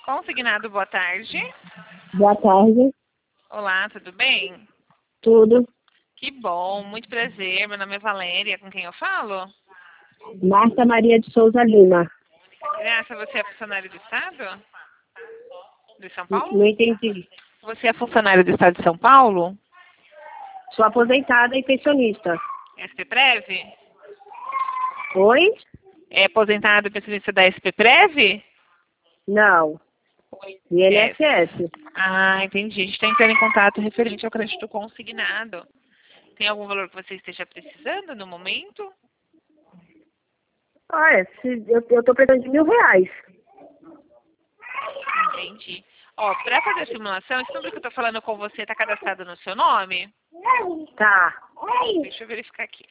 Consignado, boa tarde. Boa tarde. Olá, tudo bem? Tudo. Que bom, muito prazer. Meu nome é Valéria, com quem eu falo? Marta Maria de Souza Lima. Graça, você é funcionário do Estado? De São Não Paulo? entendi. Você é funcionário do Estado de São Paulo? Sou aposentada e pensionista. SPPrev? Oi? É aposentado e pensionista da SPPrev? Não. INSS. Ah, entendi. A gente está entrando em contato referente ao crédito consignado. Tem algum valor que você esteja precisando no momento? Eu tô precisando de R$ 1.000. Entendi. Ó, para fazer a simulação, esse número que eu tô falando com você está cadastrado no seu nome? Tá. Deixa eu verificar aqui.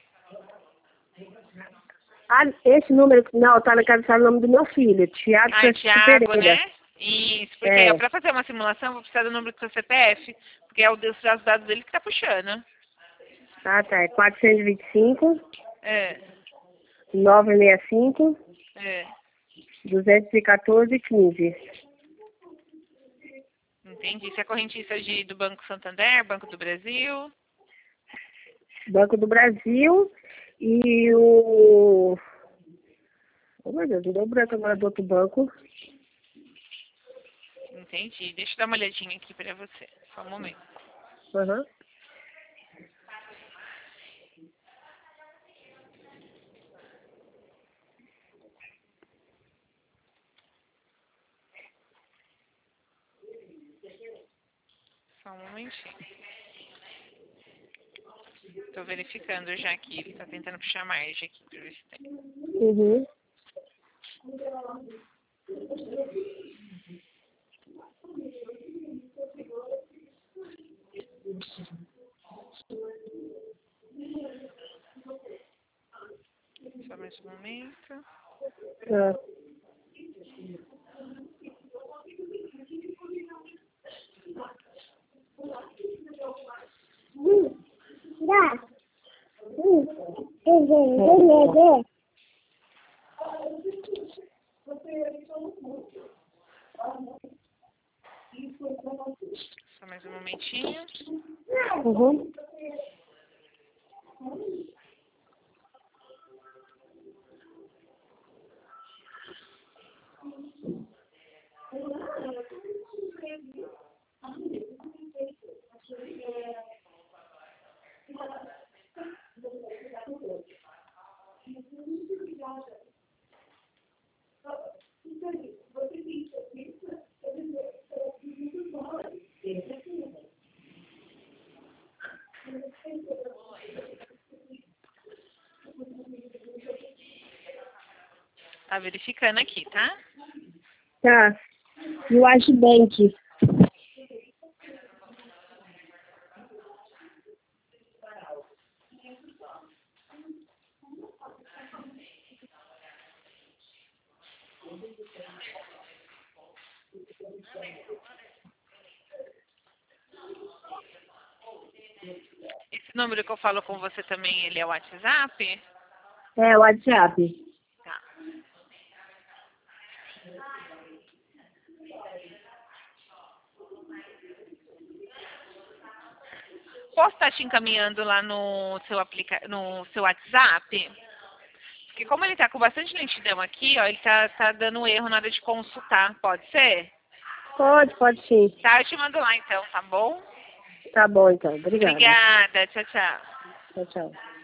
Ah, esse número, não, tá na casa do nome do meu filho, Tiago Ah, Francisco Thiago, Pereira. né? Isso, porque para fazer uma simulação eu vou precisar do número do seu CPF, porque é o dos dados dele que tá puxando. Ah, tá. É 425 É, 965 é. 214 15. Entendi. Você é correntista do Banco Santander, Banco do Brasil? Banco do Brasil e o... Oh, meu Deus, não deu branco agora do outro banco. Entendi. Deixa eu dar uma olhadinha aqui para você. Só um momento. Aham. Só um momentinho. Tô verificando já aqui. Ele tá tentando puxar a margem aqui para ver se tem. Uhum. Só mais um momento. Ah. Só mais um momentinho. Uhum. Tá verificando aqui, tá? Tá. E o Agibank? Esse número que eu falo com você também, ele é o WhatsApp? É, o WhatsApp. Tá. Posso estar te encaminhando lá no seu WhatsApp? Porque como ele tá com bastante lentidão aqui, ó, ele tá dando erro na hora de consultar. Pode ser? Pode sim. Tá, eu te mando lá então, tá bom? Tá bom, então. Obrigada. Obrigada. Tchau, tchau. Tchau, tchau.